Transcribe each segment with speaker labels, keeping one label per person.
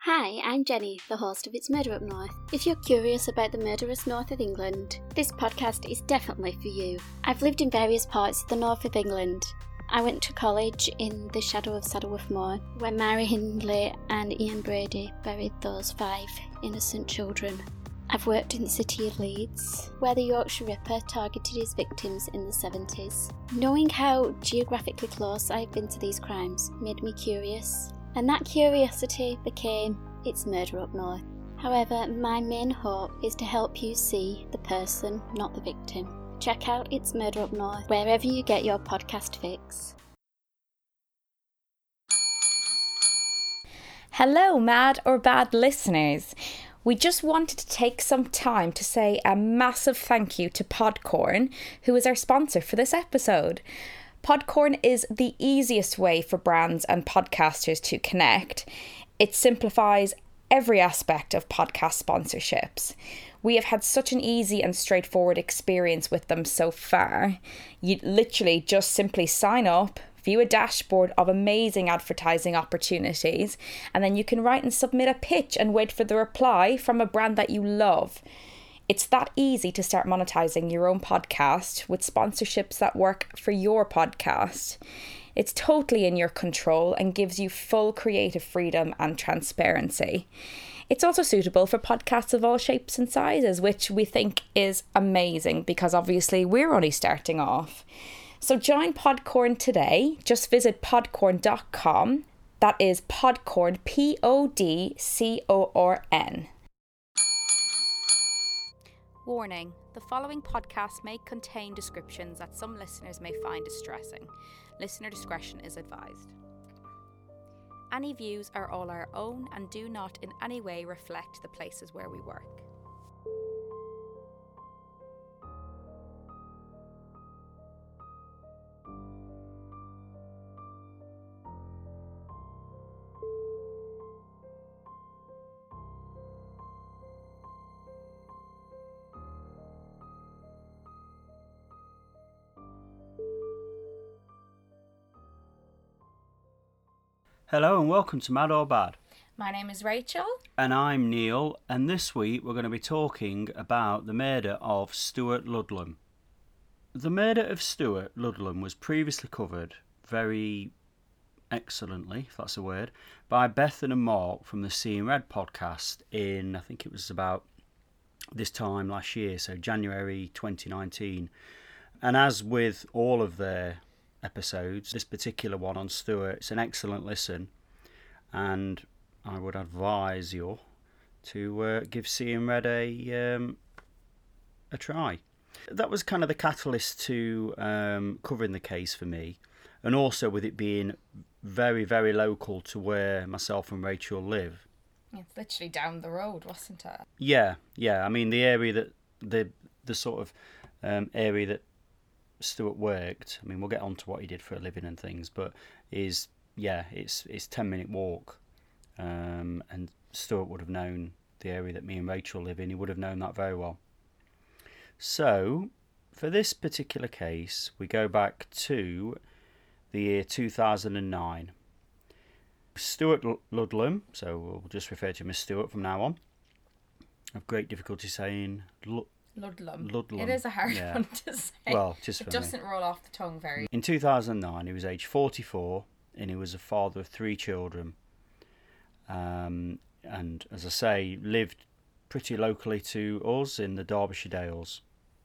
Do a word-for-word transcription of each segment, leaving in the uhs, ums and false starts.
Speaker 1: Hi, I'm Jenny, the host of It's Murder Up North. If you're curious about the murderous north of England, this podcast is definitely for you. I've lived in various parts of the north of England. I went to college in the shadow of Saddleworth Moor, where Mary Hindley and Ian Brady buried those five innocent children. I've worked in the city of Leeds, where the Yorkshire Ripper targeted his victims in the seventies. Knowing how geographically close I've been to these crimes made me curious, and that curiosity became It's Murder Up North. However, my main hope is to help you see the person, not the victim. Check out It's Murder Up North wherever you get your podcast fix.
Speaker 2: Hello, mad or bad listeners. We just wanted to take some time to say a massive thank you to Podcorn, who is our sponsor for this episode. Podcorn is the easiest way for brands and podcasters to connect. It simplifies every aspect of podcast sponsorships. We have had such an easy and straightforward experience with them so far. You literally just simply sign up, view a dashboard of amazing advertising opportunities, and then you can write and submit a pitch and wait for the reply from a brand that you love. It's that easy to start monetizing your own podcast with sponsorships that work for your podcast. It's totally in your control and gives you full creative freedom and transparency. It's also suitable for podcasts of all shapes and sizes, which we think is amazing because obviously we're only starting off. So join Podcorn today. Just visit podcorn dot com. That is Podcorn, P O D C O R N. Warning, the following podcast may contain descriptions that some listeners may find distressing. Listener discretion is advised. Any views are all our own and do not in any way reflect the places where we work.
Speaker 3: Hello and welcome to Mad or Bad.
Speaker 2: My name is Rachel.
Speaker 3: And I'm Neil, and this week we're going to be talking about the murder of Stuart Ludlam. The murder of Stuart Ludlam was previously covered very excellently, if that's a word, by Bethan and Mark from the Seeing Red podcast in, I think it was about this time last year, so January twenty nineteen. And as with all of their episodes, this particular one on Stuart, it's an excellent listen, and I would advise you to uh, give Seeing Red a um, a try. That was kind of the catalyst to um, covering the case for me, and also with it being very, very local to where myself and Rachel live.
Speaker 2: It's literally down the road, wasn't it?
Speaker 3: Yeah, yeah. I mean, the area that the the sort of um, area that Stuart worked, I mean, we'll get on to what he did for a living and things, but is yeah, it's it's ten minute walk, um, and Stuart would have known the area that me and Rachel live in. He would have known that very well. So, for this particular case, we go back to the year two thousand nine. Stuart Ludlam, so we'll just refer to him as Stuart from now on. I've great difficulty saying L-
Speaker 2: Ludlam.
Speaker 3: Ludlam.
Speaker 2: It is a hard
Speaker 3: yeah.
Speaker 2: one to say.
Speaker 3: Well, just
Speaker 2: it
Speaker 3: for
Speaker 2: doesn't
Speaker 3: me.
Speaker 2: roll off the tongue very.
Speaker 3: In two thousand nine, he was aged forty-four, and he was a father of three children. Um, and as I say, lived pretty locally to us in the Derbyshire Dales.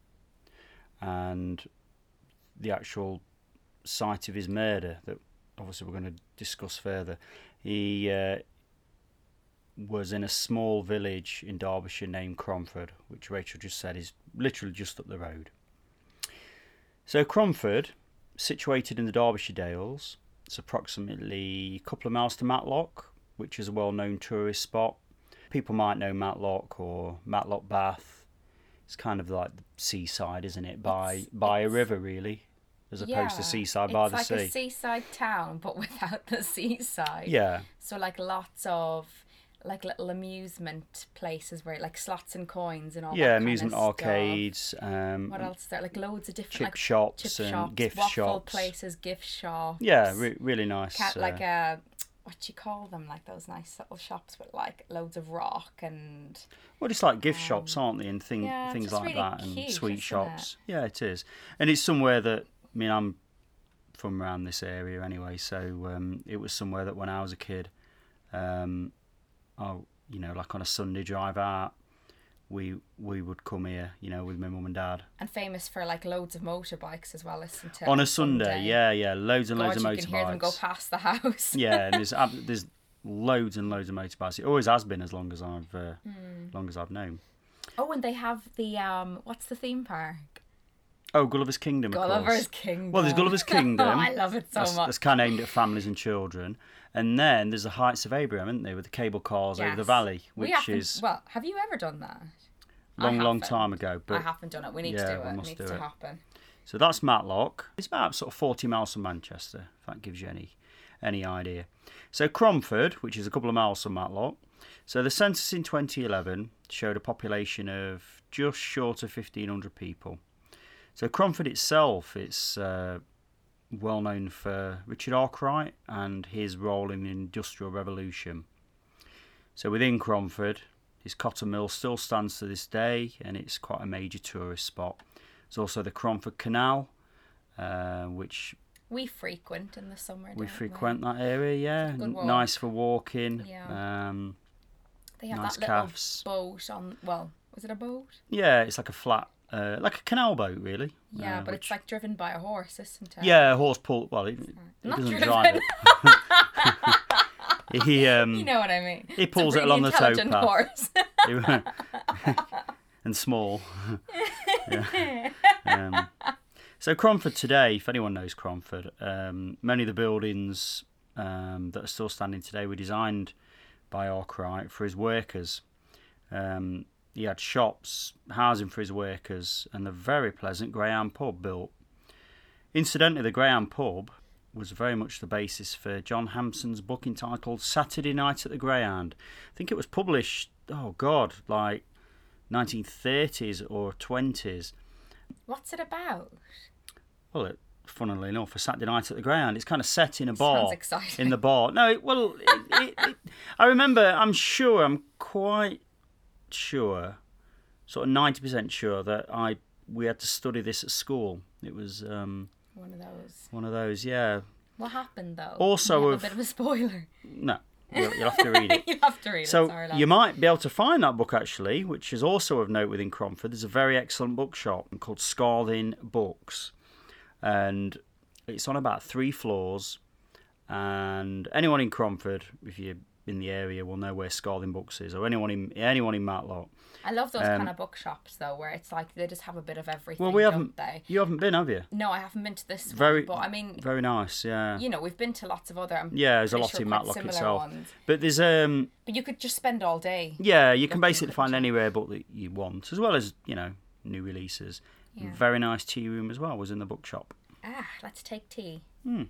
Speaker 3: And the actual site of his murder, that obviously we're going to discuss further, he uh, was in a small village in Derbyshire named Cromford, which Rachel just said is literally just up the road. So Cromford, situated in the Derbyshire Dales, it's approximately a couple of miles to Matlock, which is a well-known tourist spot. People might know Matlock or Matlock Bath. It's kind of like the seaside, isn't it? By
Speaker 2: It's-
Speaker 3: by a
Speaker 2: it's-
Speaker 3: river, really, as opposed
Speaker 2: Yeah,
Speaker 3: to seaside by the
Speaker 2: It's
Speaker 3: sea.
Speaker 2: like a seaside town, but without the seaside.
Speaker 3: Yeah,
Speaker 2: So like lots of like little amusement places where like slots and coins and all
Speaker 3: yeah,
Speaker 2: that kind
Speaker 3: amusement
Speaker 2: of stuff.
Speaker 3: arcades. Um,
Speaker 2: What else is there? Like loads of different
Speaker 3: chip
Speaker 2: like
Speaker 3: shops
Speaker 2: chip
Speaker 3: and
Speaker 2: shops,
Speaker 3: gift
Speaker 2: waffle
Speaker 3: shops.
Speaker 2: places, gift shops.
Speaker 3: Yeah, re- really nice.
Speaker 2: Cat,
Speaker 3: uh,
Speaker 2: like a what what do you call them? Like those nice little shops with like loads of rock and.
Speaker 3: Well, it's like gift
Speaker 2: um,
Speaker 3: shops, aren't they? And thing,
Speaker 2: yeah, it's
Speaker 3: things
Speaker 2: just
Speaker 3: like
Speaker 2: really
Speaker 3: that, and
Speaker 2: cute,
Speaker 3: sweet
Speaker 2: isn't
Speaker 3: shops. Yeah, it is. And it's somewhere that, I mean, I'm from around this area anyway, so um, it was somewhere that when I was a kid, um, I, you know, like on a Sunday drive out, we we would come here, you know, with my mum and dad.
Speaker 2: And famous for like loads of motorbikes as well. Listen to
Speaker 3: on a Sunday, Sunday, yeah, yeah, loads and
Speaker 2: God,
Speaker 3: loads of motorbikes.
Speaker 2: You can hear them go past the house.
Speaker 3: Yeah, and there's there's loads and loads of motorbikes. It always has been as long as I've uh, mm. long as I've known.
Speaker 2: Oh, and they have the um, what's the theme park?
Speaker 3: Oh, Gulliver's Kingdom.
Speaker 2: Gulliver's Kingdom.
Speaker 3: Well, there's Gulliver's Kingdom.
Speaker 2: Oh, I love it so
Speaker 3: that's,
Speaker 2: much.
Speaker 3: That's kind of aimed at families and children. And then there's the Heights of Abraham, isn't there, with the cable cars yes. over the valley, which
Speaker 2: we
Speaker 3: is
Speaker 2: well. Have you ever done that?
Speaker 3: Long, long time ago. But
Speaker 2: I haven't done it. We need
Speaker 3: yeah,
Speaker 2: to do it.
Speaker 3: We
Speaker 2: it
Speaker 3: must
Speaker 2: needs
Speaker 3: do
Speaker 2: to
Speaker 3: it.
Speaker 2: happen.
Speaker 3: So that's Matlock. It's about sort of forty miles from Manchester, if that gives you any any idea. So Cromford, which is a couple of miles from Matlock. So the census in twenty eleven showed a population of just short of fifteen hundred people. So Cromford itself, it's uh, well known for Richard Arkwright and his role in the Industrial Revolution. So within Cromford, his cotton mill still stands to this day, and it's quite a major tourist spot. There's also the Cromford Canal, uh, which
Speaker 2: we frequent in the summer.
Speaker 3: We
Speaker 2: don't
Speaker 3: frequent
Speaker 2: we?
Speaker 3: that area, yeah. Nice for walking.
Speaker 2: Yeah.
Speaker 3: Um,
Speaker 2: they have
Speaker 3: nice
Speaker 2: that
Speaker 3: calves.
Speaker 2: little boat on. Well, was it a boat?
Speaker 3: Yeah, it's like a flat, uh, like a canal boat, really.
Speaker 2: Yeah,
Speaker 3: uh,
Speaker 2: but
Speaker 3: which...
Speaker 2: it's like driven by a horse, isn't it?
Speaker 3: Yeah, a horse pull. Well, he, he
Speaker 2: Not
Speaker 3: doesn't
Speaker 2: driven.
Speaker 3: drive it. He, um,
Speaker 2: you know what I mean.
Speaker 3: He pulls
Speaker 2: it's a
Speaker 3: it along the
Speaker 2: intelligent
Speaker 3: towpath.
Speaker 2: Horse.
Speaker 3: And small. Yeah. Um, so Cromford today, if anyone knows Cromford, um, many of the buildings um, that are still standing today were designed by Arkwright for his workers. Um, he had shops, housing for his workers, and the very pleasant Graham pub built. Incidentally, the Graham pub was very much the basis for John Hampson's book entitled Saturday Night at the Greyhound. I think it was published, oh God, like nineteen thirties or twenties.
Speaker 2: What's it about?
Speaker 3: Well, it, funnily enough, a Saturday Night at the Greyhound. It's kind of set in a bar.
Speaker 2: Sounds exciting.
Speaker 3: In the bar. No, it, well, it, it, it, I remember, I'm sure, I'm quite sure, sort of ninety percent sure that I we had to study this at school. It was... Um,
Speaker 2: One of those.
Speaker 3: One of those, yeah.
Speaker 2: What happened though?
Speaker 3: Also,
Speaker 2: a bit of a spoiler.
Speaker 3: No, you'll, you'll have to read it.
Speaker 2: You'll have to read
Speaker 3: so
Speaker 2: it. Sorry,
Speaker 3: you might be able to find that book actually, which is also of note within Cromford. There's a very excellent bookshop called Scarthin Books, and it's on about three floors. And anyone in Cromford, if you're in the area, will know where Scarthin Books is, or anyone in anyone in Matlock.
Speaker 2: I love those
Speaker 3: um,
Speaker 2: kind of bookshops though, where it's like they just have a bit of everything.
Speaker 3: Well, we
Speaker 2: don't
Speaker 3: haven't.
Speaker 2: They?
Speaker 3: You haven't been, have you?
Speaker 2: No, I haven't been to this
Speaker 3: Very,
Speaker 2: one, but I mean,
Speaker 3: very nice. Yeah.
Speaker 2: You know, we've been to lots of other. I'm
Speaker 3: yeah, there's a lot
Speaker 2: sure
Speaker 3: in
Speaker 2: quite
Speaker 3: Matlock
Speaker 2: similar
Speaker 3: itself.
Speaker 2: Ones.
Speaker 3: But there's um.
Speaker 2: But you could just spend all day.
Speaker 3: Yeah, you can basically find anywhere book that you want, as well as you know new releases.
Speaker 2: Yeah.
Speaker 3: Very nice tea room as well was in the bookshop.
Speaker 2: Ah, let's take tea.
Speaker 3: Hmm.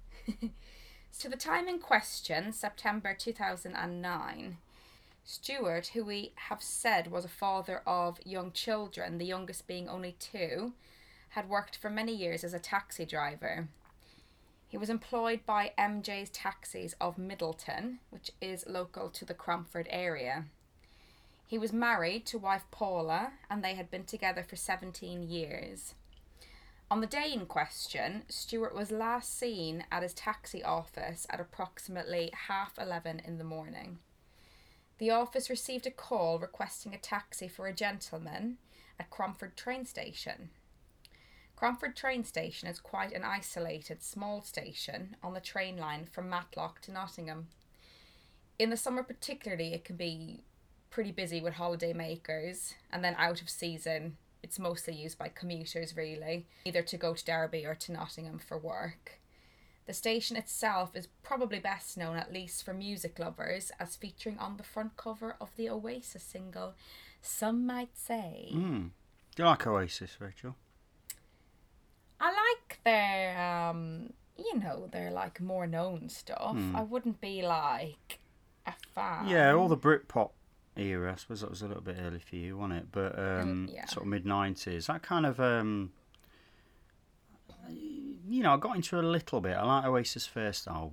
Speaker 2: So the time in question, September two thousand nine, Stuart, who we have said was a father of young children, the youngest being only two, had worked for many years as a taxi driver. He was employed by M J's Taxis of Middleton, which is local to the Cromford area. He was married to wife Paula, and they had been together for seventeen years. On the day in question, Stuart was last seen at his taxi office at approximately half eleven in the morning. The office received a call requesting a taxi for a gentleman at Cromford train station. Cromford train station is quite an isolated, small station on the train line from Matlock to Nottingham. In the summer particularly, it can be pretty busy with holiday makers, and then out of season, it's mostly used by commuters really, either to go to Derby or to Nottingham for work. The station itself is probably best known, at least for music lovers, as featuring on the front cover of the Oasis single, Some Might Say.
Speaker 3: Mm. Do you like Oasis, Rachel?
Speaker 2: I like their, um, you know, their like more known stuff.
Speaker 3: Mm.
Speaker 2: I wouldn't be like a fan.
Speaker 3: Yeah, all the Britpop era. I suppose that was a little bit early for you, wasn't it? But um,
Speaker 2: um, yeah.
Speaker 3: sort of mid nineties. That kind of, um, you know, I got into a little bit. I like Oasis' first album.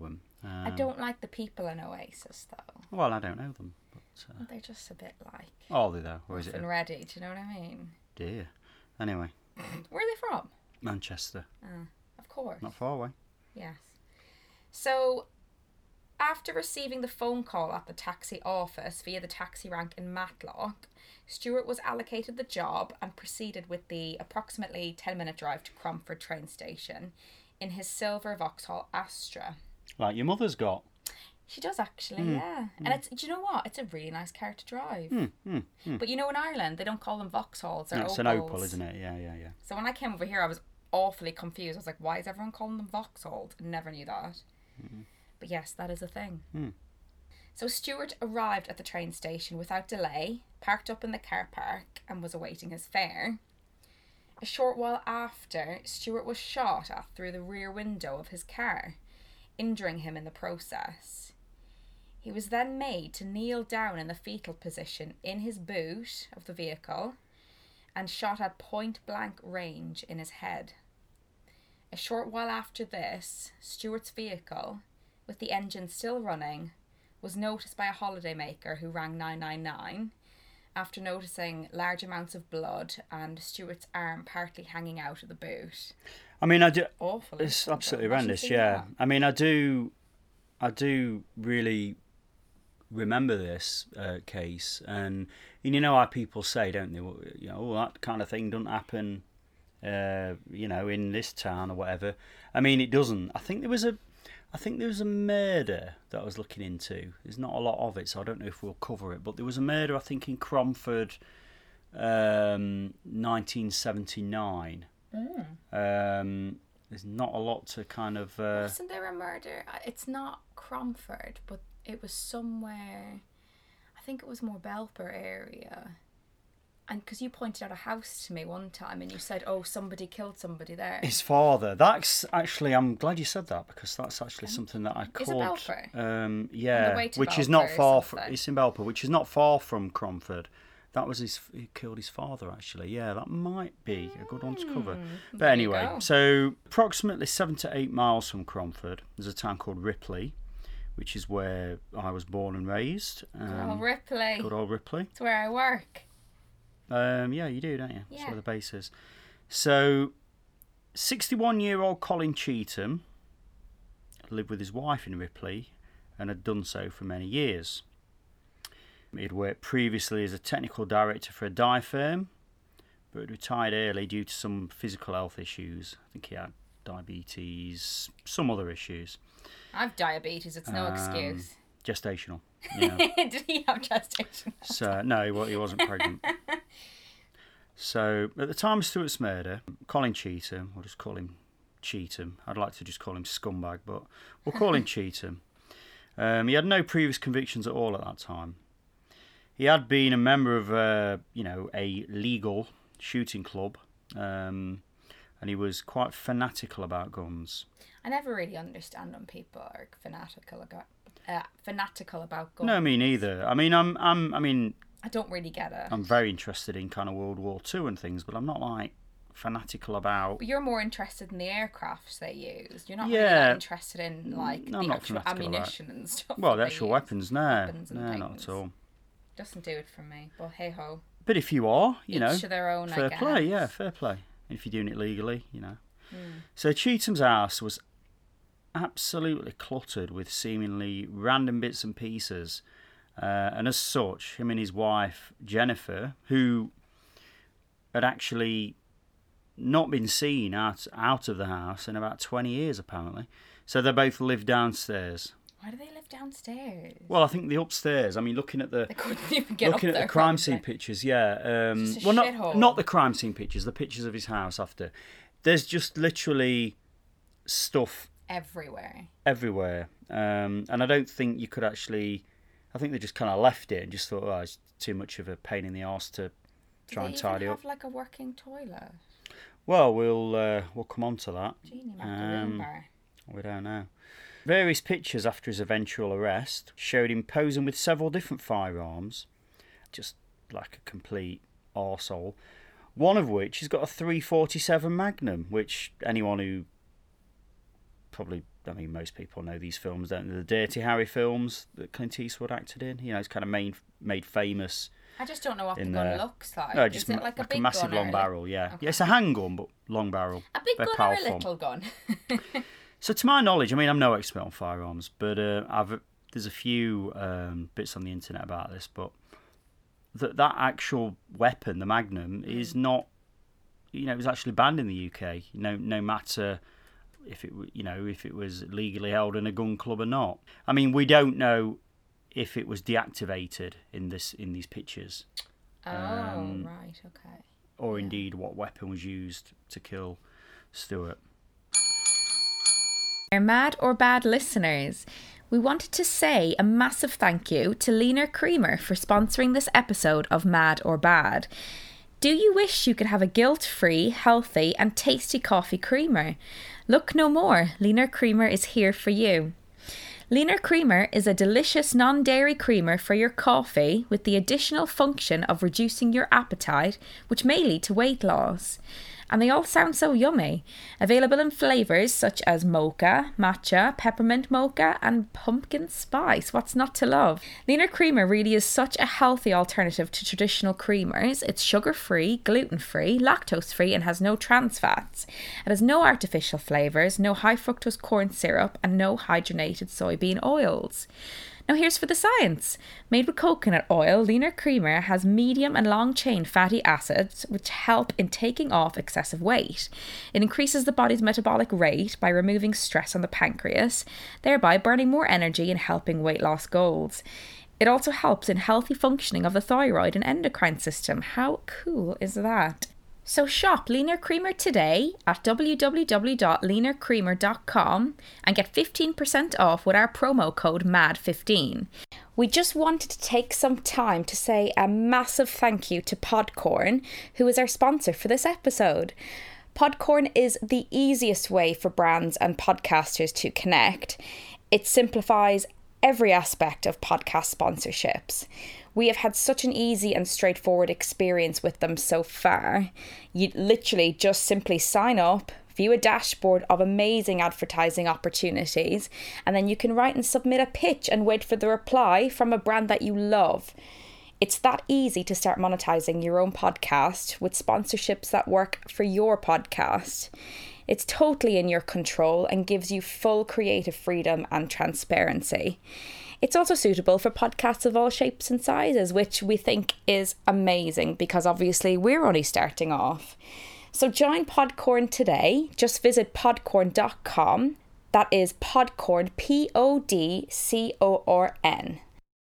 Speaker 3: Um,
Speaker 2: I don't like the people in Oasis, though.
Speaker 3: Well, I don't know them. But, uh,
Speaker 2: They're just a bit like...
Speaker 3: are they, though? Or is it
Speaker 2: and
Speaker 3: a...
Speaker 2: ready, do you know what I mean?
Speaker 3: Dear. Anyway.
Speaker 2: Where are they from?
Speaker 3: Manchester.
Speaker 2: Uh, of course.
Speaker 3: Not far away.
Speaker 2: Yes. So, after receiving the phone call at the taxi office via the taxi rank in Matlock, Stuart was allocated the job and proceeded with the approximately ten minute drive to Cromford train station in his silver Vauxhall Astra.
Speaker 3: Like your mother's got.
Speaker 2: She does actually,
Speaker 3: Mm,
Speaker 2: yeah.
Speaker 3: mm.
Speaker 2: And it's, do you know what? It's a really nice car to drive.
Speaker 3: Mm, mm, mm.
Speaker 2: But you know, in Ireland, they don't call them Vauxhalls, they're
Speaker 3: No, it's
Speaker 2: Opals.
Speaker 3: an Opal, isn't it? Yeah, yeah, yeah.
Speaker 2: So when I came over here, I was awfully confused. I was like, why is everyone calling them Vauxhalls? Never knew that.
Speaker 3: Mm.
Speaker 2: But yes, that is a thing.
Speaker 3: Mm.
Speaker 2: So Stuart arrived at the train station without delay, parked up in the car park, and was awaiting his fare. A short while after, Stuart was shot at through the rear window of his car, injuring him in the process. He was then made to kneel down in the fetal position in his boot of the vehicle and shot at point-blank range in his head. A short while after this, Stuart's vehicle, with the engine still running, was noticed by a holidaymaker who rang nine nine nine after noticing large amounts of blood and Stuart's arm partly hanging out of the boot.
Speaker 3: I mean, I do.
Speaker 2: Awful.
Speaker 3: It's absolutely
Speaker 2: Imagine
Speaker 3: horrendous.
Speaker 2: seeing
Speaker 3: Yeah.
Speaker 2: that.
Speaker 3: I mean, I do. I do really remember this uh, case, and, and you know how people say, don't they? Well, you know, oh, that kind of thing doesn't happen. Uh, you know, in this town or whatever. I mean, it doesn't. I think there was a. I think there was a murder that I was looking into. There's not a lot of it, so I don't know if we'll cover it. But there was a murder, I think, in Cromford, um, nineteen seventy-nine.
Speaker 2: Mm.
Speaker 3: Um, there's not a lot to kind of. Uh,
Speaker 2: Wasn't there a murder? It's not Cromford, but it was somewhere. I think it was more Belper area. And because you pointed out a house to me one time and you said, oh, somebody killed somebody there.
Speaker 3: his father. That's actually. I'm glad you said that, because that's actually something that I
Speaker 2: Is it
Speaker 3: called.
Speaker 2: Belper?
Speaker 3: Um, yeah,
Speaker 2: way to
Speaker 3: which is
Speaker 2: Belper
Speaker 3: not
Speaker 2: or
Speaker 3: far from.
Speaker 2: something?
Speaker 3: It's in Belper, which is not far from Cromford. That was his. He killed his father, actually. Yeah, that might be a good one to cover.
Speaker 2: Mm,
Speaker 3: But
Speaker 2: there you
Speaker 3: anyway,
Speaker 2: go.
Speaker 3: so approximately seven to eight miles from Cromford, there's a town called Ripley, which is where I was born and raised.
Speaker 2: Good
Speaker 3: Um,
Speaker 2: old Ripley.
Speaker 3: Good old Ripley.
Speaker 2: It's where I work.
Speaker 3: Um, yeah, you do, don't you? That's
Speaker 2: Yeah.
Speaker 3: where the base is. So, sixty-one-year-old Colin Cheetham lived with his wife in Ripley and had done so for many years. He'd worked previously as a technical director for a dye firm, but had retired early due to some physical health issues. I think he had diabetes, some other issues.
Speaker 2: I've diabetes, it's no
Speaker 3: Um,
Speaker 2: excuse.
Speaker 3: Gestational. You know.
Speaker 2: Did he have gestation?
Speaker 3: So no, he wa- he wasn't pregnant. So at the time of Stuart's murder, Colin Cheetham, we'll just call him Cheetham. I'd like to just call him scumbag, but we'll call him Cheetham. Um, he had no previous convictions at all at that time. He had been a member of, uh, you know, a legal shooting club, um, and he was quite fanatical about guns.
Speaker 2: I never really understand when people are fanatical about uh, fanatical about guns.
Speaker 3: No, me neither. I mean, I'm, I'm, I mean,
Speaker 2: I don't really get it.
Speaker 3: I'm very interested in kind of World War Two and things, but I'm not like fanatical about.
Speaker 2: But you're more interested in the aircrafts they used. You're not really
Speaker 3: Yeah.
Speaker 2: that interested in like
Speaker 3: No, I'm
Speaker 2: the
Speaker 3: not
Speaker 2: actual
Speaker 3: fanatical about it.
Speaker 2: ammunition and stuff.
Speaker 3: Well,
Speaker 2: that
Speaker 3: the
Speaker 2: they
Speaker 3: actual
Speaker 2: use.
Speaker 3: weapons, no,
Speaker 2: Weapons and
Speaker 3: no, not
Speaker 2: things.
Speaker 3: at all.
Speaker 2: Doesn't do it for me. But hey ho.
Speaker 3: But if you are, you
Speaker 2: Each
Speaker 3: know,
Speaker 2: to their own.
Speaker 3: fair
Speaker 2: I guess.
Speaker 3: play, yeah, fair play. If you're doing it legally, you know.
Speaker 2: Mm.
Speaker 3: So Cheetham's house was absolutely cluttered with seemingly random bits and pieces. Uh, and as such, him and his wife, Jennifer, who had actually not been seen out, out of the house in about twenty years, apparently. So they both lived downstairs.
Speaker 2: Why do they live downstairs?
Speaker 3: Well, I think the upstairs, I mean, looking at the...
Speaker 2: They couldn't even get
Speaker 3: Looking
Speaker 2: up
Speaker 3: at
Speaker 2: there.
Speaker 3: the crime
Speaker 2: probably.
Speaker 3: scene pictures, yeah. Um,
Speaker 2: Just a
Speaker 3: well, not
Speaker 2: shithole.
Speaker 3: not the crime scene pictures, the pictures of his house after. There's just literally stuff
Speaker 2: Everywhere.
Speaker 3: everywhere, um, and I don't think you could actually. I think they just kind of left it and just thought, oh, it's too much of a pain in the arse to
Speaker 2: Do
Speaker 3: try
Speaker 2: they
Speaker 3: and
Speaker 2: even
Speaker 3: tidy
Speaker 2: have
Speaker 3: up.
Speaker 2: like a working toilet?
Speaker 3: Well, we'll uh, we'll come on to that.
Speaker 2: Genie
Speaker 3: Um,
Speaker 2: Macaroon.
Speaker 3: We don't know. Various pictures after his eventual arrest showed him posing with several different firearms, just like a complete arsehole. One of which has got a three forty-seven Magnum, which anyone who probably I mean, most people know these films, don't they? The Dirty Harry films that Clint Eastwood acted in. You know, it's kind of made made famous.
Speaker 2: I just don't know what the
Speaker 3: in
Speaker 2: gun
Speaker 3: the-
Speaker 2: looks like.
Speaker 3: No, just
Speaker 2: Is it
Speaker 3: ma-
Speaker 2: like a
Speaker 3: like
Speaker 2: big
Speaker 3: a massive
Speaker 2: gun or
Speaker 3: long
Speaker 2: a-
Speaker 3: barrel. Yeah,
Speaker 2: Okay.
Speaker 3: yeah, it's a handgun, but long barrel.
Speaker 2: A big
Speaker 3: Very
Speaker 2: gun
Speaker 3: powerful.
Speaker 2: or a little gun?
Speaker 3: So to my knowledge, I mean, I'm no expert on firearms, but uh, I've there's a few um, bits on the internet about this, but that that actual weapon, the Magnum,
Speaker 2: Mm.
Speaker 3: is not. You know, it was actually banned in the U K. No, no matter if it, w- you know, if it was legally held in a gun club or not. I mean, we don't know if it was deactivated in this in these pictures,
Speaker 2: Oh,
Speaker 3: Um,
Speaker 2: right, okay.
Speaker 3: or indeed what weapon was used to kill Stuart.
Speaker 2: Our mad or bad listeners, we wanted to say a massive thank you to Leaner Creamer for sponsoring this episode of Mad or Bad. Do you wish you could have a guilt-free, healthy and tasty coffee creamer? Look no more, Leaner Creamer is here for you. Leaner Creamer is a delicious non-dairy creamer for your coffee with the additional function of reducing your appetite, which may lead to weight loss. And they all sound so yummy. Available in flavours such as mocha, matcha, peppermint mocha and pumpkin spice. What's not to love? Leaner Creamer really is such a healthy alternative to traditional creamers. It's sugar-free, gluten-free, lactose-free and has no trans fats. It has no artificial flavours, no high fructose corn syrup and no hydrogenated soybean oils. Now here's for the science. Made with coconut oil, Leaner Creamer has medium and long-chain fatty acids which help in taking off excessive weight. It increases the body's metabolic rate by removing stress on the pancreas, thereby burning more energy and helping weight loss goals. It also helps in healthy functioning of the thyroid and endocrine system. How cool is that? So shop Leaner Creamer today at w w w dot leaner creamer dot com and get fifteen percent off with our promo code M A D fifteen. We just wanted to take some time to say a massive thank you to Podcorn, who is our sponsor for this episode. Podcorn is the easiest way for brands and podcasters to connect. It simplifies every aspect of podcast sponsorships. We have had such an easy and straightforward experience with them so far. You literally just simply sign up, view a dashboard of amazing advertising opportunities, and then you can write and submit a pitch and wait for the reply from a brand that you love. It's that easy to start monetizing your own podcast with sponsorships that work for your podcast. It's totally in your control and gives you full creative freedom and transparency. It's also suitable for podcasts of all shapes and sizes, which we think is amazing because obviously we're only starting off. So join Podcorn today. Just visit podcorn dot com. That is Podcorn, P O D C O R N.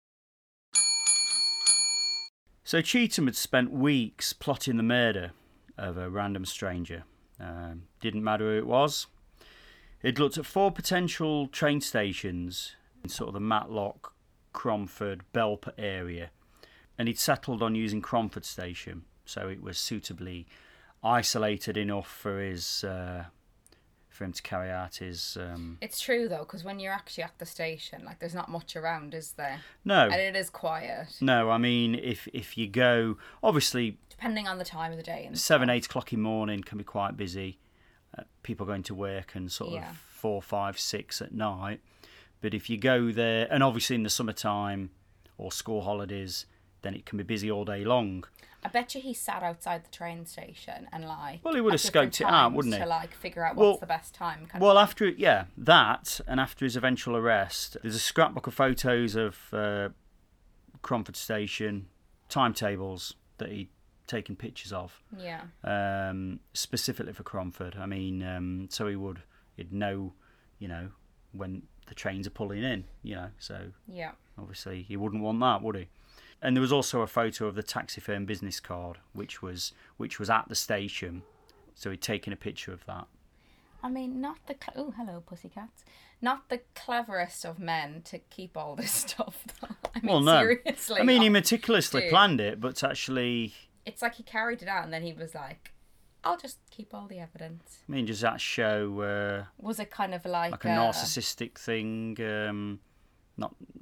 Speaker 3: So Cheetham had spent weeks plotting the murder of a random stranger. Um, didn't matter who it was. He'd looked at four potential train stations in sort of the Matlock, Cromford, Belper area, and he'd settled on using Cromford Station, so it was suitably isolated enough for his uh, for him to carry out his. Um...
Speaker 2: It's true though, because when you're actually at the station, like there's not much around, is there?
Speaker 3: No,
Speaker 2: And it is quiet,
Speaker 3: no. I mean, if if you go, obviously,
Speaker 2: depending on the time of the day. And
Speaker 3: seven,
Speaker 2: stuff.
Speaker 3: eight o'clock in the morning can be quite busy. Uh, people going to work and sort
Speaker 2: Yeah.
Speaker 3: of four, five, six at night. But if you go there, and obviously in the summertime or school holidays, then it can be busy all day long.
Speaker 2: I bet you he sat outside the train station and like.
Speaker 3: Well, he would
Speaker 2: at
Speaker 3: have
Speaker 2: different
Speaker 3: scoped it out,
Speaker 2: times
Speaker 3: wouldn't he?
Speaker 2: To like figure out
Speaker 3: Well-
Speaker 2: what's the best time. Kind
Speaker 3: Well,
Speaker 2: of
Speaker 3: after yeah, that and after his eventual arrest, there's a scrapbook of photos of uh, Cromford Station, timetables that he'd taken pictures of,
Speaker 2: yeah.
Speaker 3: um, specifically for Cromford. I mean, um, so he would he'd know, you know, when the trains are pulling in, you know. So
Speaker 2: Yeah.
Speaker 3: obviously he wouldn't want that, would he? And there was also a photo of the taxi firm business card, which was which was at the station. So he'd taken a picture of that.
Speaker 2: I mean, not the cl- oh hello pussycats, not the cleverest of men to keep all this stuff. Though. I mean,
Speaker 3: Well, no.
Speaker 2: seriously.
Speaker 3: I mean, he
Speaker 2: oh,
Speaker 3: meticulously
Speaker 2: dude.
Speaker 3: planned it, but actually,
Speaker 2: It's like he carried it out and then he was like, "I'll just keep all the evidence."
Speaker 3: I mean, does that show uh,
Speaker 2: Was it kind of like,
Speaker 3: like a
Speaker 2: uh,
Speaker 3: narcissistic thing? Um, not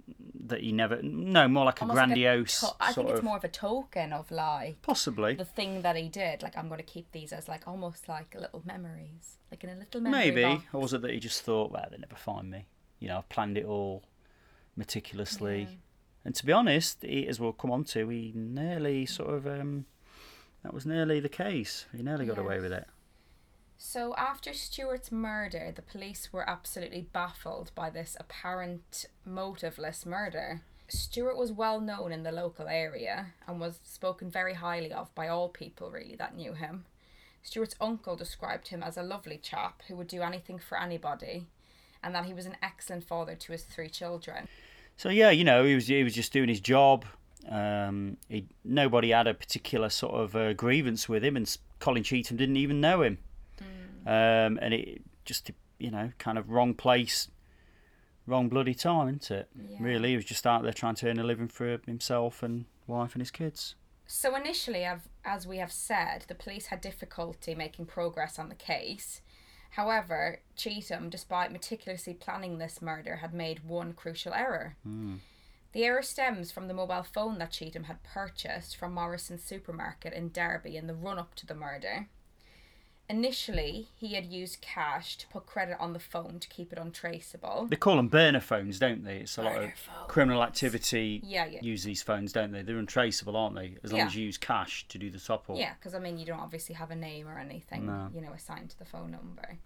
Speaker 3: that he never... No, more like a
Speaker 2: Almost
Speaker 3: grandiose
Speaker 2: like a to- I
Speaker 3: sort
Speaker 2: think it's
Speaker 3: of...
Speaker 2: more of a token of, like...
Speaker 3: Possibly.
Speaker 2: The thing that he did. Like, I'm going to keep these as, like, almost like little memories. Like, in a little memory
Speaker 3: Maybe.
Speaker 2: box.
Speaker 3: Or was it that he just thought, well, they'll never find me. You know, I've planned it all meticulously.
Speaker 2: Yeah.
Speaker 3: And to be honest, he, as we'll come on to, he nearly sort of... Um, that was nearly the case. He nearly got
Speaker 2: Yeah.
Speaker 3: away with it.
Speaker 2: So after Stuart's murder, the police were absolutely baffled by this apparent motiveless murder. Stuart was well known in the local area and was spoken very highly of by all people really that knew him. Stuart's uncle described him as a lovely chap who would do anything for anybody, and that he was an excellent father to his three children.
Speaker 3: So yeah, you know, he was he was just doing his job. Um, he, nobody had a particular sort of uh, grievance with him, and Colin Cheetham didn't even know him. Um, and it just, you know, kind of wrong place, wrong bloody time, isn't it?
Speaker 2: Yeah.
Speaker 3: Really, he was just out there trying to earn a living for himself and wife and his kids.
Speaker 2: So initially, as we have said, the police had difficulty making progress on the case. However, Cheetham, despite meticulously planning this murder, had made one crucial error.
Speaker 3: Mm.
Speaker 2: The error stems from the mobile phone that Cheetham had purchased from Morrison's supermarket in Derby in the run-up to the murder. Initially, he had used cash to put credit on the phone to keep it untraceable.
Speaker 3: They call them burner phones, don't they? It's a lot
Speaker 2: Burner
Speaker 3: of
Speaker 2: phones.
Speaker 3: criminal activity
Speaker 2: Yeah, yeah.
Speaker 3: use these phones, don't they? They're untraceable, aren't they? As long
Speaker 2: Yeah.
Speaker 3: as you use cash to do the top up.
Speaker 2: Yeah, because I mean, you don't obviously have a name or anything,
Speaker 3: No.
Speaker 2: you know, assigned to the phone number.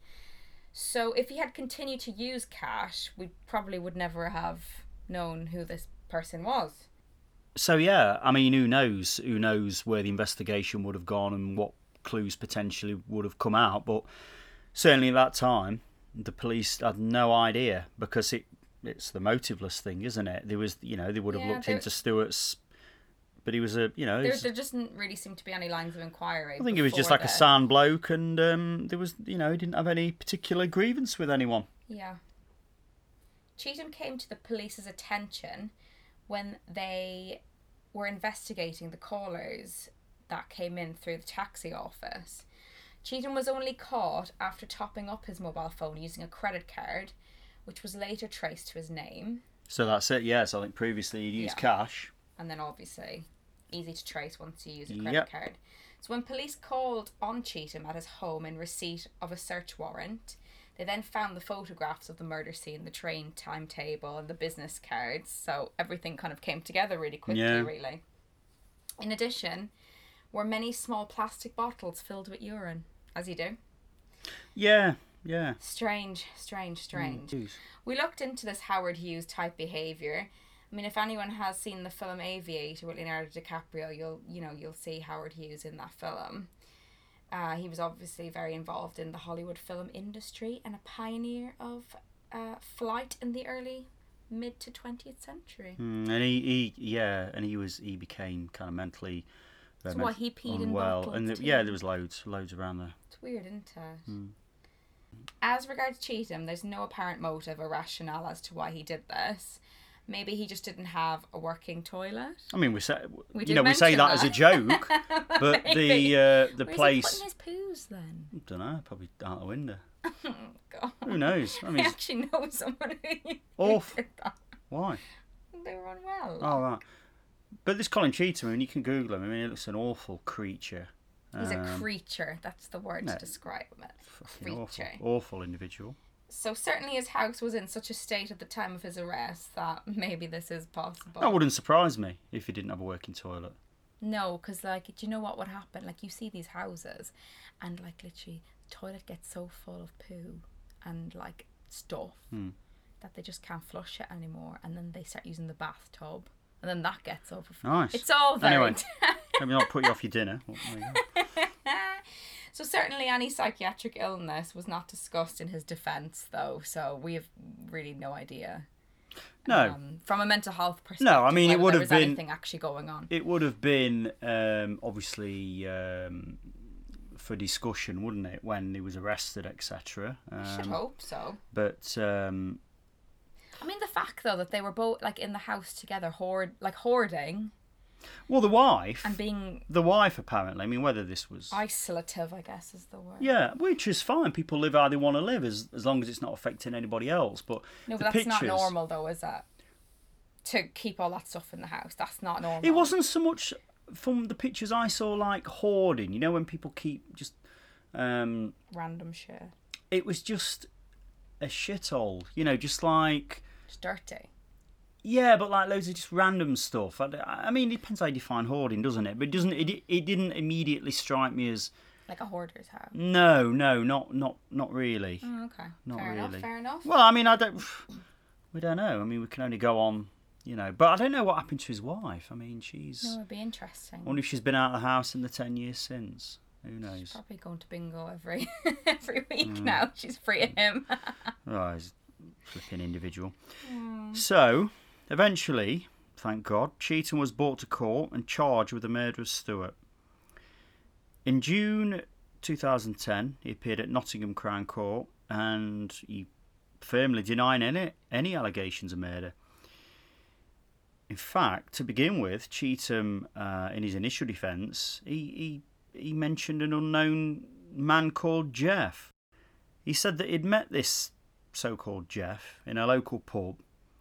Speaker 2: So if he had continued to use cash, we probably would never have known who this person was.
Speaker 3: So yeah, I mean, who knows? Who knows where the investigation would have gone and what clues potentially would have come out? But certainly at that time, the police had no idea, because it it's the motiveless thing, isn't it? There was, you know, they would have
Speaker 2: Yeah,
Speaker 3: looked
Speaker 2: there-
Speaker 3: into Stuart's, but he was a, you know, he
Speaker 2: There,
Speaker 3: was-
Speaker 2: there doesn't really seem to be any lines of inquiry.
Speaker 3: I think he was just
Speaker 2: before
Speaker 3: like a
Speaker 2: this.
Speaker 3: sound bloke, and um, there was, you know, he didn't have any particular grievance with anyone.
Speaker 2: Yeah. Cheetham came to the police's attention when they were investigating the callers that came in through the taxi office. Cheetham was only caught after topping up his mobile phone using a credit card, which was later traced to his name.
Speaker 3: So that's it. Yes, I think previously he'd used
Speaker 2: Yeah.
Speaker 3: cash.
Speaker 2: And then obviously easy to trace once you use a credit
Speaker 3: Yep.
Speaker 2: card. So when police called on Cheetham at his home in receipt of a search warrant, they then found the photographs of the murder scene, the train timetable and the business cards. So everything kind of came together really quickly,
Speaker 3: Yeah.
Speaker 2: really. In addition, were many small plastic bottles filled with urine, as you do.
Speaker 3: Yeah, yeah.
Speaker 2: Strange, strange, strange.
Speaker 3: Jeez.
Speaker 2: We looked into this Howard Hughes type behaviour. I mean, if anyone has seen the film Aviator with Leonardo DiCaprio, you'll you know you'll see Howard Hughes in that film. Uh, he was obviously very involved in the Hollywood film industry and a pioneer of uh, flight in the early mid to twentieth century.
Speaker 3: Mm, and he, he, yeah, and he was, he became kind of mentally.
Speaker 2: So
Speaker 3: uh,
Speaker 2: what, he peed in
Speaker 3: unwell,
Speaker 2: bottles
Speaker 3: and the,
Speaker 2: too?
Speaker 3: yeah, there was loads, loads around there.
Speaker 2: It's weird, isn't it?
Speaker 3: Mm.
Speaker 2: As regards Cheetham, there's no apparent motive or rationale as to why he did this. Maybe he just didn't have a working toilet.
Speaker 3: I mean, we say,
Speaker 2: We
Speaker 3: you
Speaker 2: did
Speaker 3: know, we say
Speaker 2: mention
Speaker 3: that, as a
Speaker 2: that.
Speaker 3: joke, but
Speaker 2: Maybe.
Speaker 3: the uh, the
Speaker 2: Where's
Speaker 3: place,
Speaker 2: he putting his poos then?
Speaker 3: I don't know, probably out the window.
Speaker 2: Oh, God.
Speaker 3: Who knows? I
Speaker 2: I
Speaker 3: mean, it's-
Speaker 2: actually know someone who
Speaker 3: Awful.
Speaker 2: did that.
Speaker 3: why?
Speaker 2: They were unwell.
Speaker 3: Oh, right. But this Colin Cheetham, I mean, you can Google him. I mean, he looks an awful creature.
Speaker 2: He's a
Speaker 3: Um,
Speaker 2: creature. That's the word
Speaker 3: no.
Speaker 2: to describe him.
Speaker 3: fucking awful,
Speaker 2: Creature.
Speaker 3: awful individual.
Speaker 2: So certainly his house was in such a state at the time of his arrest that maybe this is possible.
Speaker 3: That wouldn't surprise me if he didn't have a working toilet.
Speaker 2: No, because like, do you know what would happen? Like, you see these houses, and like literally, the toilet gets so full of poo and like stuff
Speaker 3: Hmm.
Speaker 2: that they just can't flush it anymore, and then they start using the bathtub, and then that gets overflowed.
Speaker 3: Nice.
Speaker 2: It's all very.
Speaker 3: Anyway, maybe not put you off your dinner. Well, there you go.
Speaker 2: So certainly any psychiatric illness was not discussed in his defence, though. So we have really no idea.
Speaker 3: No,
Speaker 2: Um, from a mental health perspective.
Speaker 3: No, I mean, it
Speaker 2: whether
Speaker 3: would
Speaker 2: there
Speaker 3: have
Speaker 2: was
Speaker 3: been-
Speaker 2: anything actually going on.
Speaker 3: it would have been um, obviously um, for discussion, wouldn't it, when he was arrested, et cetera.
Speaker 2: I should
Speaker 3: Um,
Speaker 2: hope so.
Speaker 3: but um,
Speaker 2: I mean, the fact though that they were both like in the house together, hoard like hoarding
Speaker 3: well, the wife,
Speaker 2: and being
Speaker 3: the wife apparently. I mean, whether this was
Speaker 2: isolative, I guess is the word.
Speaker 3: yeah, which is fine. People live how they want to live as as long as it's not affecting anybody else. But
Speaker 2: No,
Speaker 3: the
Speaker 2: but that's not
Speaker 3: pictures-
Speaker 2: normal though, is that? to keep all that stuff in the house. That's not normal.
Speaker 3: It wasn't so much from the pictures I saw like hoarding. You know when people keep just um,
Speaker 2: random shit.
Speaker 3: It was just a shithole. You know, just like
Speaker 2: it's dirty.
Speaker 3: Yeah, but like loads of just random stuff. I, I mean, it depends how you define hoarding, doesn't it? But it doesn't. It it didn't immediately strike me as
Speaker 2: like a hoarder's house.
Speaker 3: No, no, not not not really.
Speaker 2: Oh, okay.
Speaker 3: Not
Speaker 2: fair
Speaker 3: really.
Speaker 2: enough. Fair enough.
Speaker 3: Well, I mean, I don't. We don't know. I mean, we can only go on, you know. But I don't know what happened to his wife. I mean, she's.
Speaker 2: No, it'd be interesting.
Speaker 3: I wonder if she's been out of the house in the ten years since. Who knows?
Speaker 2: She's probably going to bingo every every week
Speaker 3: mm.
Speaker 2: now. She's free of him.
Speaker 3: Oh, he's a flipping individual.
Speaker 2: Mm.
Speaker 3: So, eventually, thank God, Cheetham was brought to court and charged with the murder of Stewart. In June two thousand ten, he appeared at Nottingham Crown Court and he firmly denied any, any allegations of murder. In fact, to begin with, Cheetham, uh, in his initial defence, he, he, he mentioned an unknown man called Jeff. He said that he'd met this so-called Jeff in a local pub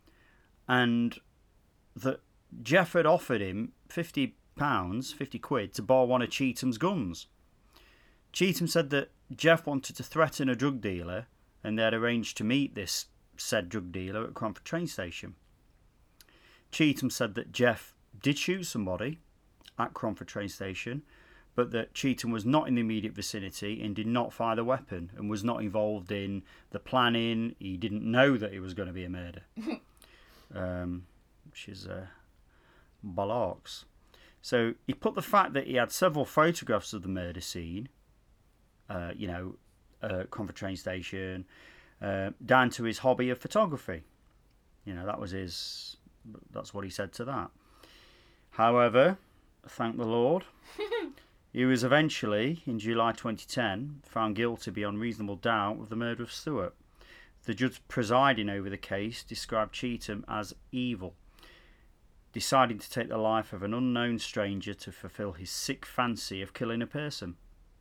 Speaker 3: and that Jeff had offered him fifty pounds, fifty quid, to borrow one of Cheetham's guns. Cheetham said that Jeff wanted to threaten a drug dealer and they had arranged to meet this said drug dealer at Cromford train station. Cheetham said that Jeff did shoot somebody at Cromford train station, but that Cheetham was not in the immediate vicinity and did not fire the weapon and was not involved in the planning. He didn't know that it was going to be a murder. um, which is uh, bollocks. So he put the fact that he had several photographs of the murder scene, uh, you know, uh, Cromford train station, uh, down to his hobby of photography. You know, that was his, that's what he said to that. However, thank the Lord, he was eventually, in July twenty ten, found guilty beyond reasonable doubt of the murder of Stewart. The judge presiding over the case described Cheetham as evil, deciding to take the life of an unknown stranger to fulfil his sick fancy of killing a person.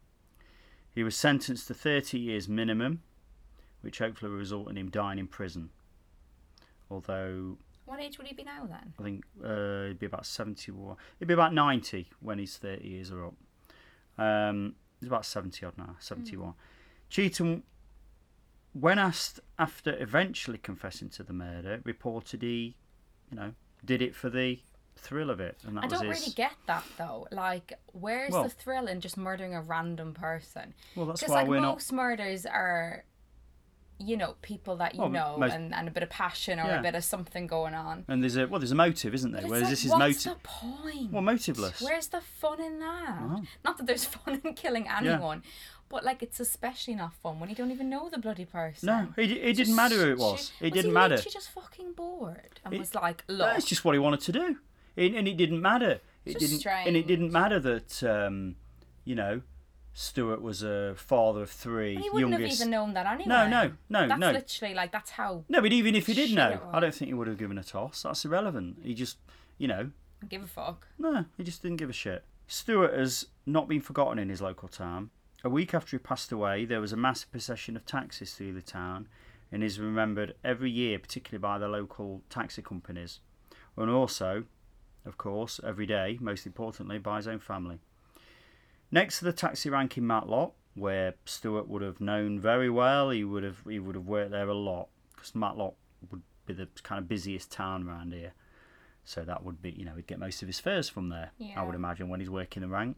Speaker 3: He was sentenced to thirty years minimum, which hopefully will result in him dying in prison. Although...
Speaker 2: What age would he be now then?
Speaker 3: I think uh, he'd be about seventy-one. He'd be about ninety when his thirty years are up. Um, he's about seventy odd now, seventy-one. Mm. Cheetham, when asked after eventually confessing to the murder, reported he, you know, did it for the thrill of it. And that
Speaker 2: I
Speaker 3: was
Speaker 2: don't
Speaker 3: his...
Speaker 2: really get that though. Like, where's
Speaker 3: well,
Speaker 2: the thrill in just murdering a random person?
Speaker 3: Well, that's
Speaker 2: why
Speaker 3: like,
Speaker 2: we're
Speaker 3: not.
Speaker 2: most murders are, you know, people that you
Speaker 3: well,
Speaker 2: know
Speaker 3: most...
Speaker 2: and, and a bit of passion or
Speaker 3: yeah.
Speaker 2: a bit of something going on.
Speaker 3: And there's a well, there's a motive, isn't there?
Speaker 2: But
Speaker 3: Whereas
Speaker 2: like,
Speaker 3: this is
Speaker 2: what's
Speaker 3: motive.
Speaker 2: the point?
Speaker 3: Well, motiveless.
Speaker 2: Where's the fun in that?
Speaker 3: Oh.
Speaker 2: Not that there's fun in killing anyone. Yeah. But, like, it's especially not fun when you don't even know the bloody person.
Speaker 3: No, it, it didn't matter who it was. It
Speaker 2: was
Speaker 3: didn't
Speaker 2: he
Speaker 3: matter.
Speaker 2: Was he just fucking bored and
Speaker 3: it,
Speaker 2: was like, look.
Speaker 3: That's just what he wanted to do. It, and it didn't matter. It
Speaker 2: just
Speaker 3: didn't,
Speaker 2: strange.
Speaker 3: And it didn't matter that, um, you know, Stewart was a father of three,
Speaker 2: and he wouldn't
Speaker 3: youngest...
Speaker 2: have even known that anyway.
Speaker 3: No, no, no,
Speaker 2: that's
Speaker 3: no.
Speaker 2: That's literally, like, that's how...
Speaker 3: No, but even if he did know,
Speaker 2: was.
Speaker 3: I don't think he would have given a toss. That's irrelevant. He just, you know...
Speaker 2: Give a fuck.
Speaker 3: No, he just didn't give a shit. Stewart has not been forgotten in his local town. A week after he passed away, there was a massive procession of taxis through the town and is remembered every year, particularly by the local taxi companies. And also, of course, every day, most importantly, by his own family. Next to the taxi rank in Matlock, where Stewart would have known very well, he would have he would have worked there a lot, because Matlock would be the kind of busiest town around here. So that would be, you know, he'd get most of his fares from there,
Speaker 2: yeah.
Speaker 3: I would imagine, when he's working the rank.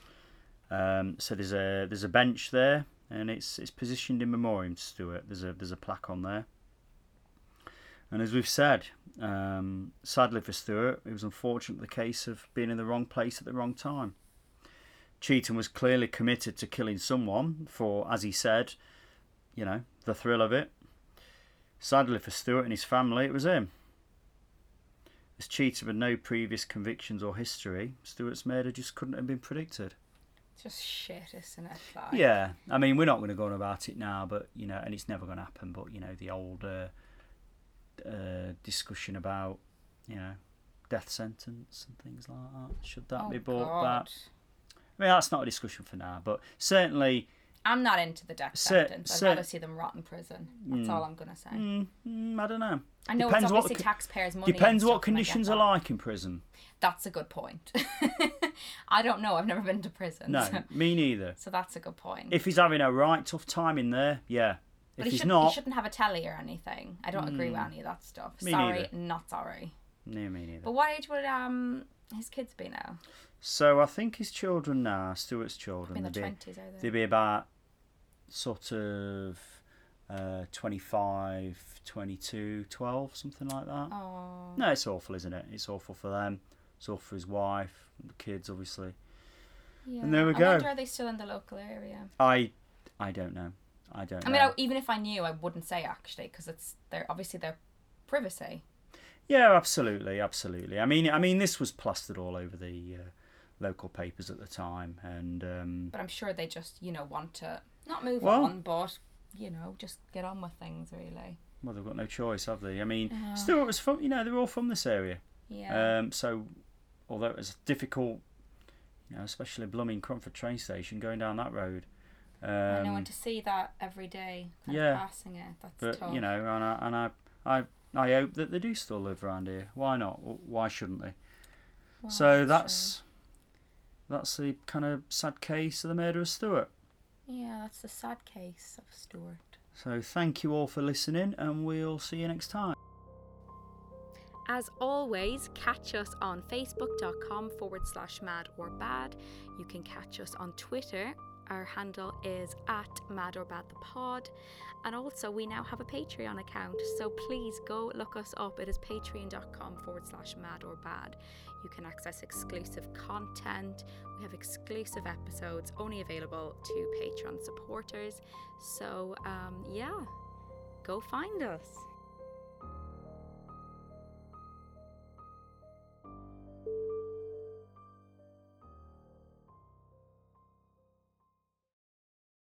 Speaker 3: Um, so there's a there's a bench there, and it's it's positioned in memoriam to Stewart. There's a there's a plaque on there. And as we've said, um, sadly for Stewart, it was unfortunately the case of being in the wrong place at the wrong time. Cheetham was clearly committed to killing someone for, as he said, you know, the thrill of it. Sadly for Stewart and his family, it was him. As Cheetham had no previous convictions or history, Stewart's murder just couldn't have been predicted.
Speaker 2: Just shit, isn't it? Like...
Speaker 3: Yeah, I mean, we're not going to go on about it now, but, you know, and it's never going to happen, but, you know, the old uh, uh, discussion about, you know, death sentence and things like that. Should that
Speaker 2: oh,
Speaker 3: be brought
Speaker 2: God.
Speaker 3: back? I mean, that's not a discussion for now, but certainly
Speaker 2: I'm not into the death
Speaker 3: Cer-
Speaker 2: sentence. I'd
Speaker 3: cer-
Speaker 2: rather see them rot in prison. That's all I'm going to say.
Speaker 3: Mm, mm, I don't know.
Speaker 2: I know
Speaker 3: Depends
Speaker 2: it's obviously
Speaker 3: what,
Speaker 2: taxpayers' money.
Speaker 3: Depends
Speaker 2: and
Speaker 3: what
Speaker 2: stuff, and I get
Speaker 3: conditions are
Speaker 2: that.
Speaker 3: like in prison.
Speaker 2: That's a good point. I don't know. I've never been to prison.
Speaker 3: No,
Speaker 2: So,
Speaker 3: me neither.
Speaker 2: so that's a good point.
Speaker 3: If he's having a right tough time in there, yeah. If
Speaker 2: but he,
Speaker 3: he's
Speaker 2: should,
Speaker 3: not,
Speaker 2: he shouldn't have a telly or anything. I don't agree with any of that stuff.
Speaker 3: Me
Speaker 2: Sorry,
Speaker 3: neither.
Speaker 2: not sorry.
Speaker 3: no, me neither.
Speaker 2: But what age would um his kids be now?
Speaker 3: So I think his children now, Stuart's children,
Speaker 2: In the
Speaker 3: they'd be,
Speaker 2: twenties, are they?
Speaker 3: they'd be about sort of uh, twenty-five, twenty-two, twelve, something like that.
Speaker 2: Oh.
Speaker 3: No, it's awful, isn't it? It's awful for them. It's awful for his wife, the kids, obviously.
Speaker 2: Yeah.
Speaker 3: And there we
Speaker 2: I
Speaker 3: go.
Speaker 2: wonder, are they still in the local area?
Speaker 3: I, I don't know. I don't
Speaker 2: I
Speaker 3: know.
Speaker 2: mean, I, even if I knew, I wouldn't say actually, because it's they're obviously their privacy.
Speaker 3: Yeah, absolutely, absolutely. I mean, I mean, this was plastered all over the uh, local papers at the time, and um,
Speaker 2: But I'm sure they just, you know, want to not move
Speaker 3: Well-
Speaker 2: on, but you know, just get on with things really.
Speaker 3: well, they've got no choice, have they? I mean,
Speaker 2: Yeah.
Speaker 3: Stuart was from, you know, they're all from this area.
Speaker 2: Yeah.
Speaker 3: Um, so, although it was difficult, you know, especially Blooming Cromford train station, going down that road. Um,
Speaker 2: I know, and to see that every day, kind
Speaker 3: yeah.
Speaker 2: of passing it, that's
Speaker 3: but
Speaker 2: tough.
Speaker 3: you know, and I, and I, I, I hope that they do still live around here. Why not? Why shouldn't they?
Speaker 2: Well,
Speaker 3: so
Speaker 2: that's
Speaker 3: that's that's the kind of sad case of the murder of Stuart.
Speaker 2: true. Yeah, that's the sad case of Stuart.
Speaker 3: So thank you all for listening, and we'll see you next time.
Speaker 2: As always, catch us on facebook.com forward slash mad or bad. You can catch us on Twitter. Our handle is at mad or bad the pod. And also we now have a Patreon account. So please go look us up. It is patreon.com forward slash mad or bad. You can access exclusive content. We have exclusive episodes only available to Patreon supporters. So um, yeah, go find us.